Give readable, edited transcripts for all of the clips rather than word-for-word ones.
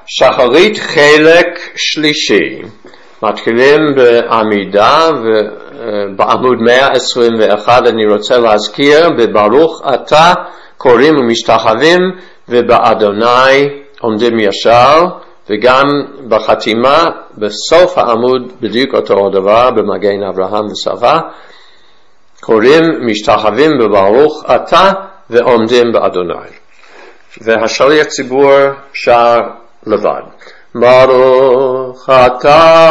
שחרית חלק שלישי, מתחילים בעמידה ובעמוד 121. אני רוצה להזכיר, בברוך אתה קוראים ומשתחווים ובאדוני עומדים ישר, וגם בחתימה בסוף העמוד בדיוק אותו דבר במגן אברהם ושרה, קוראים משתחווים בברוך אתה ועומדים באדוני. והשליח ציבור שר לבד. ברוך אתה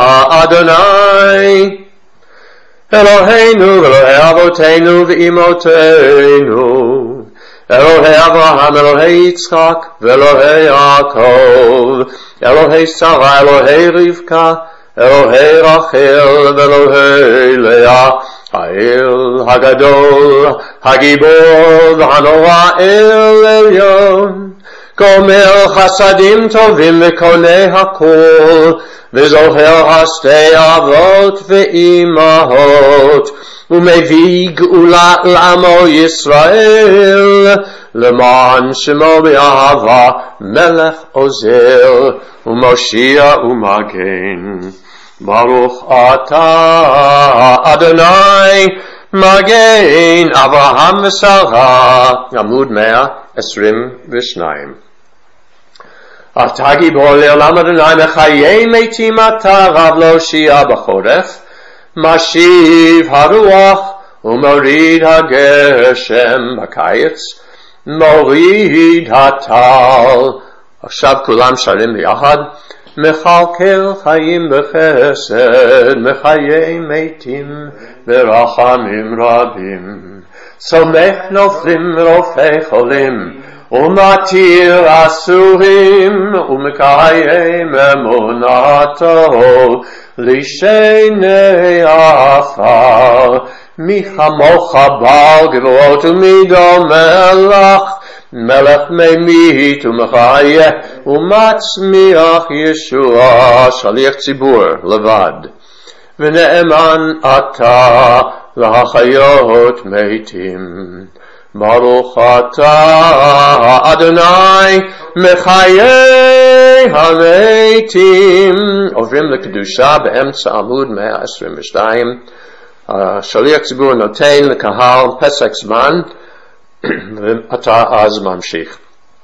אדוני אלוהינו ואלוהי אבותינו ואמותינו, אלוהי אברהם, אלוהי יצחק ואלוהי יעקב, אלוהי שרה, אלוהי רבקה, אלוהי רחל ואלוהי לאה, האל הגדול, הגיבור והנורא, אל עליון, גומר חסדים טובים וקונה הכל, וזוהר השתי אבות ואימהות, ומביא גאולה לעמו ישראל, למען שמו באהבה מלך עוזר ומושיע ומגן. ברוך אתה אדוני מגן אברהם ושרה, עמוד 122. אתה גיבור לעולם אדוני, מחיי מתים אתה, רב להושיע בחורף, משיב הרוח ומוריד הגשם בקיץ, מוריד הטל. עכשיו כולם שרים ביחד. מכלכל חיים בחסד, מחיי מתים ברחמים רבים, סומך נופלים רופא חולים, ומתיר אסורים, ומקיים אמונתו לשני עפר. מי כמוך בעל גבורות ומידו מלך, מלך ממית ומחיה ומצמיח ישוע. שליח ציבור לבד. ונאמן אתה להחיות מתים. ברוך אתה אדוני מחיי המתים. עוברים לקדושה באמצע עמוד 122. השליח ציבור נותן לקהל פסק זמן, ואתה אז ממשיך.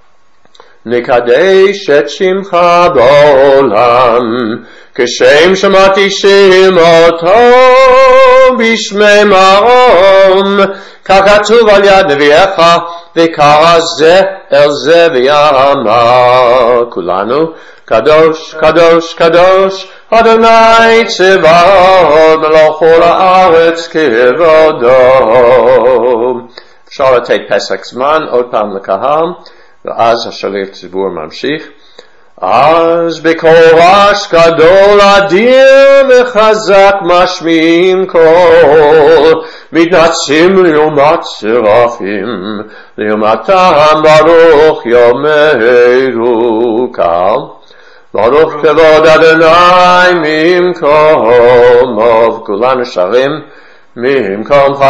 נקדש את שמך בעולם, כשם שמעתי שמותו בשמי מרום, ככתוב על יד נביאך, וקרא זה אל זה ויאמר. כולנו קדוש קדוש קדוש אדוני צבאות, מלך כל הארץ כבודו. אפשר לתת פסק זמן עוד פעם לקהל, ואז השליח ציבור ממשיך. אז בקורש גדול אדיר וחזק משמיעים קול, מתנצים לעומת שרפים, לעומתם ברוך יאמרו. קהל. ברוך כבוד אדוני ממקומו. כולנו שרים. ממקומך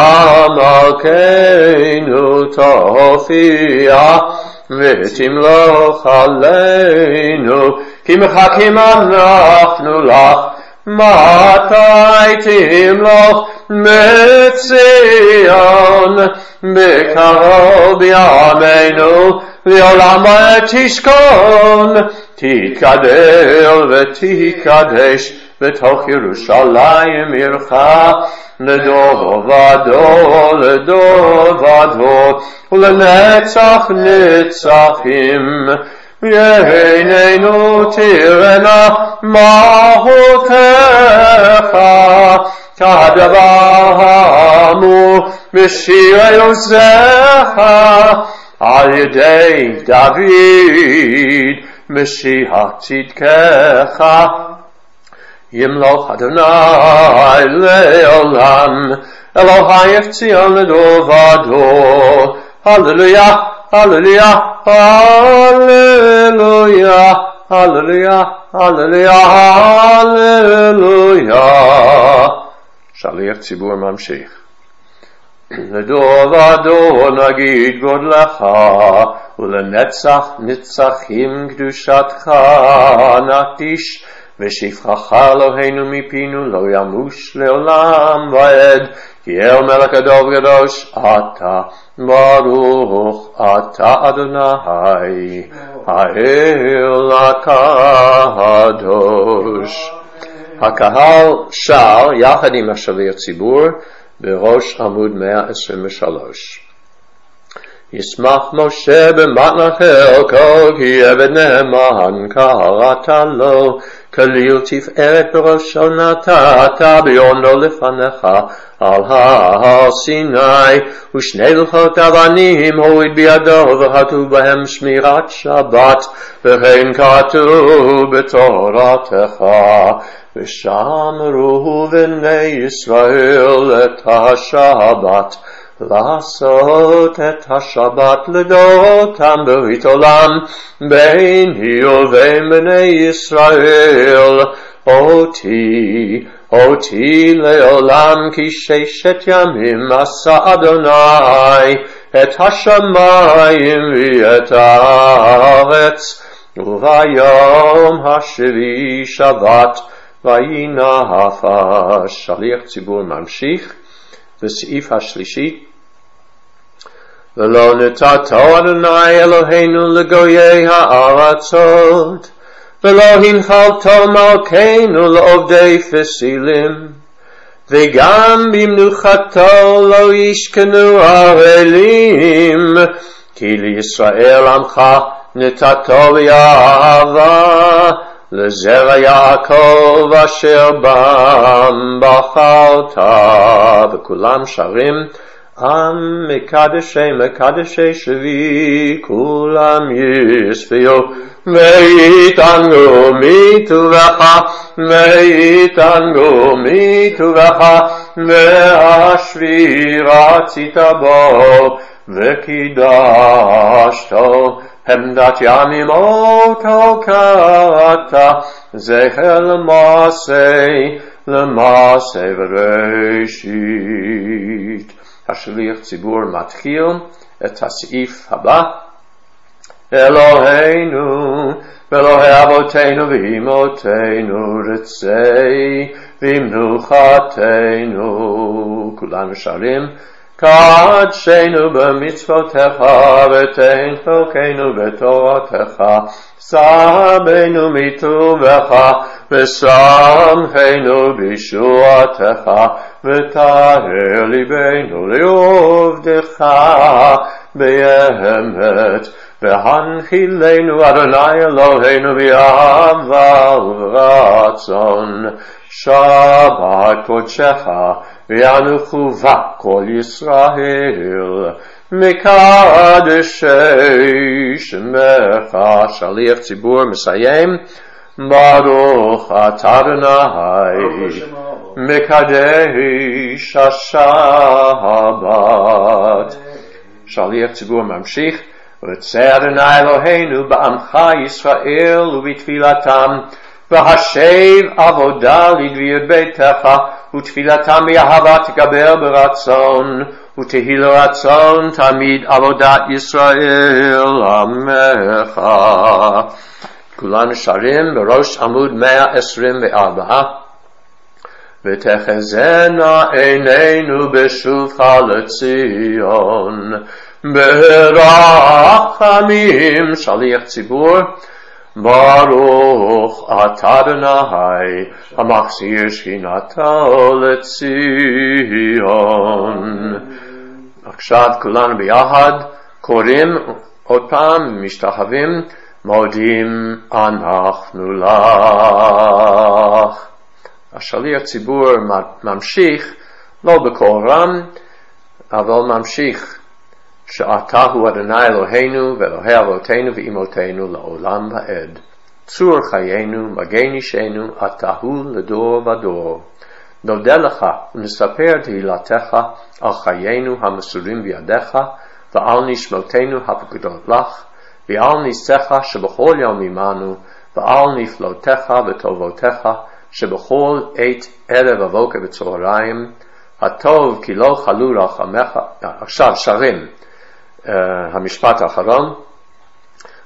מלכנו תופיע, ותמלוך עלינו, כי מחכים אנחנו לך. מתי תמלוך מציון, בקרוב בימינו לעולם תשכון. תתגדל ותקדש בתוך ירושלים עירך, לדור ודור לדור ודור ולנצח נצחים. יהננו תירנה מהותך, כדבר האמור בשירי עוזך, על ידי דוד משיח צדקך. ימלוך אדוני לעולם, אלוהי ציון לדור ודור. הללויה, הללויה, הללויה, הללויה, הללויה, הללויה. שליח ציבור ממשיך. לדור ודור נגיד גודלך, ולנצח נצחים קדושתך נקדיש, ושפחך אלוהינו מפינו לא ימוש לעולם ועד, כי אל מלך הדוב קדוש אתה ברוך אתה אדוני האל הקדוש. הקהל שר יחד עם השליח ציבור בראש עמוד 123. ישמח משה במתנה חלקו, כי עבד נאמן קראת לו, כליל תפארת בראשו נתת, ביענו לפניך על הר סיני, ושני לוחות אבנים הוריד בידו, וכתוב בהם שמירת שבת, וכן כתוב בתורתך. ושמרו בני ישראל את השבת, לעשות את השבת לדורותם ברית עולם, ביני ובין בני ישראל. אותי לעולם, כי 6 ימים עשה אדוני את השמיים ואת הארץ, וביום השביעי שבת וינח. שליח ציבור ממשיך בסעיף השלישי. ולא נתתו אדוני אלוהינו לגויי הארצות, ולא הנחלתו מלכנו לעובדי פסילים, וגם במנוחתו לא ישכנו ערלים, כי לישראל עמך נתתו באהבה, לזרע יעקב אשר בם בחרת. וכולם שרים עם מקדשי שבי, כולם ישביעו ויתענגו מטובך, והשביעי רצית בו וקידשתו. עמדת ימים אותו קראת, זכר למעשה בראשית. השליח ציבור מתחיל את הסעיף הבא. אלוהינו ואלוהי אבותינו ואמותינו, רצי ומנוחתנו. כולנו שרים קדשנו במצוותיך, ותן חלקנו בתורתך, שמנו מטובך ושמחנו בישועתך, וטהר ליבנו לעובדך באמת. והנחילנו אדוני אלוהינו באהבה וברצון, שבת קודשך וינוחו בה כל ישראל, מקדשי שמך. שליח ציבור מסיים. ברוך אתה אדוני מקדש השבת. שליח ציבור ממשיך. רוצה אדוני אלוהינו בעמך ישראל ובתפילתם, והשב עבודה לדביר ביתך, ותפילתם באהבה תגבר ברצון, ותהי לרצון תמיד עבודת ישראל עמך. כולנו שרים בראש עמוד 124. ותחזינה עינינו בשובך לציון ברחמים. שליח ציבור. ברוך אתה אדוני המחזיר שכינתו לציון. עכשיו כולנו ביחד קוראים עוד פעם, משתחווים, מודים אנחנו לך. השליח ציבור ממשיך, לא בקול רם, אבל ממשיך שאתה הוא אדוני אלוהינו ואלוהי אבותינו ואמותינו לעולם ועד. צור חיינו, מגן אישנו, אתה הוא לדור ודור. נודה לך ונספר תהילתך על חיינו המסורים בידיך, ועל נשמותינו הפקודות לך, ועל ניסך שבכל יום עמנו, ועל נפלאותיך וטובותיך שבכל עת ערב ובוקר בצהריים. הטוב כי לא חלו רחמך. עכשיו שרים המשפט האחרון.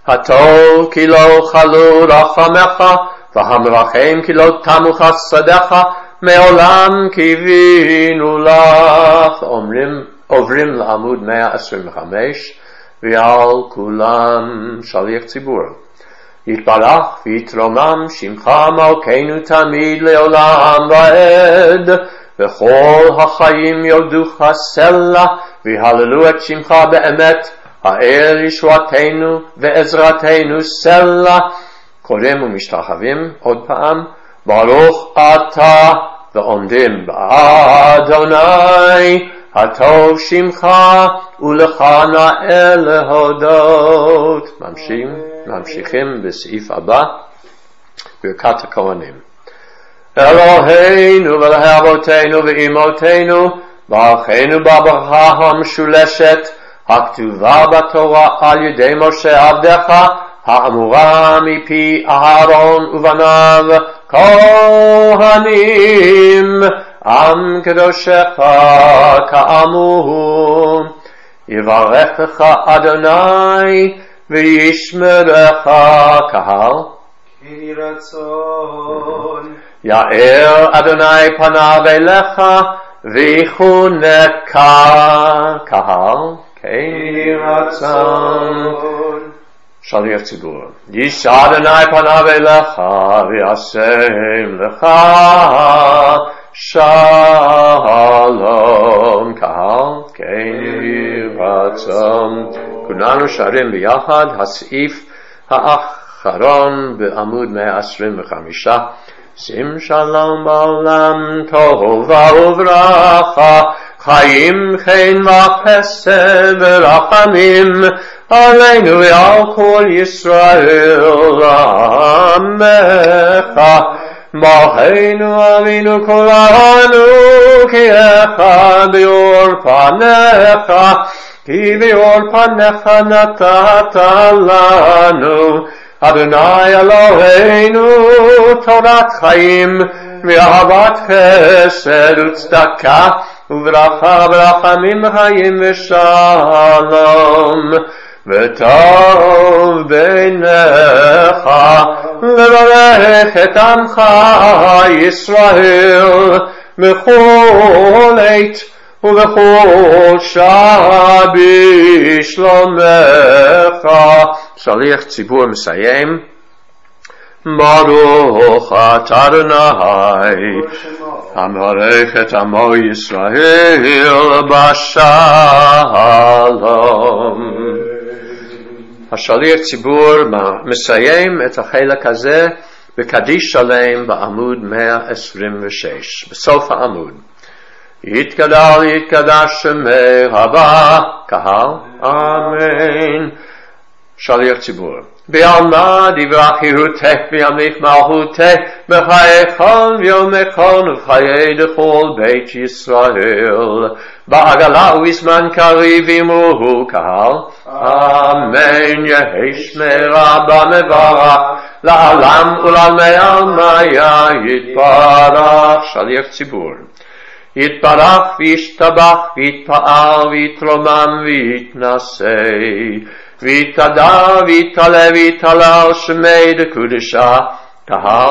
הטוב כי לא חלו רחמך, והמרחם כי לא תמו חסדיך, מעולם קיווינו לך. עוברים לעמוד 125, ועל כולם שליח ציבור. יתברך ויתרומם שמך מלכנו תמיד לעולם ועד, וכל החיים יודוך סלע, ויהללו את שמך באמת, האל ישועתנו ועזרתנו סלע. קוראים ומשתחווים עוד פעם, ברוך אתה, ועומדים באדוני, הטוב שמך ולך נאה להודות. ממשיכים בסעיף הבא, ברכת הכהנים. אלוהינו ואלוהי אבותינו ואמותינו, ברכנו בברכה המשולשת הכתובה בתורה על ידי משה עבדך, האמורה מפי אהרון ובניו כהנים, עם קדושך כאמור. יברכך אדוני וישמרך. קהל יהי רצון. יאר אדוני פניו אליך ויחונך. קהל יהי רצון. שליח ציבור. יישא אדוני פניו אליך וישם לך שלום. קהל כן יהי רצון. כולנו שרים ביחד הסעיף האחרון בעמוד 125. שים שלום בעולם טובה וברכה, חיים חן וחסד ורחמים עלינו ועל כל ישראל עמך. מלכנו אבינו כולנו כי אחד באור פניך, כי באור פניך נתת לנו. אדוני אלוהינו תורת חיים ואהבת חסד וצדקה וברכה ורחמים חיים ושלום. וטוב בעיניך לברך את עמך ישראל בכל עת ובכל שעה בשלומך. שליח ציבור מסיים. ברוך אתה אדוני המברך את עמו ישראל בשלום. השליח ציבור מסיים את החלק הזה בקדיש שלם בעמוד 126 בסוף העמוד. יתגדל יתקדש שמך הבא. קהל אמן. שליח ציבור. בעלמא דברה חירותך וימליך מלכותך בחייכם ויומכם ובחיי דכל בית ישראל בעגלה ובזמן קריב אמרו. קהל אמן. יהי שמרה במברך לעולם ולעלמי עלמיה יתברך. שליח ציבור. יתברך וישתבח ויתפאר ויתרומם ויתנשא ויתדע ויתעלה ויתעלה שמי דקודשה. קהל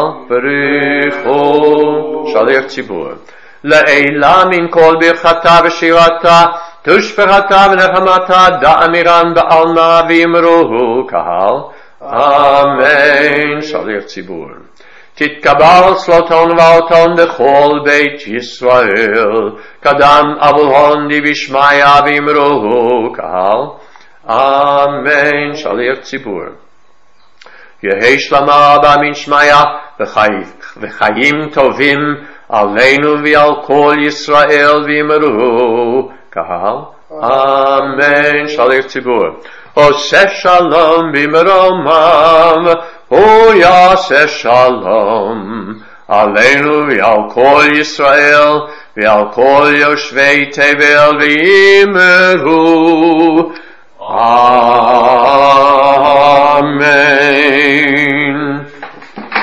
בריחו. שליח ציבור. לעילה מן כל ברכתה ושירתה תושבחתה ונחמתה דאמירן בעלמא ויאמרו. קהל אמן. שליח ציבור. תתקבל צלותון ואותון בכל בית ישראל קדם אבולהון דבשמיא ויאמרו. קהל אמן. שליח ציבור. יהי שלמה באמין שמיא וחיים טובים עלינו ועל כל ישראל ויאמרו. קהל אמן. שליח ציבור. עושה שלום במרומם הוא יעשה שלום עלינו ועל כל ישראל ועל כל יושבי תבל ויאמרו אמן.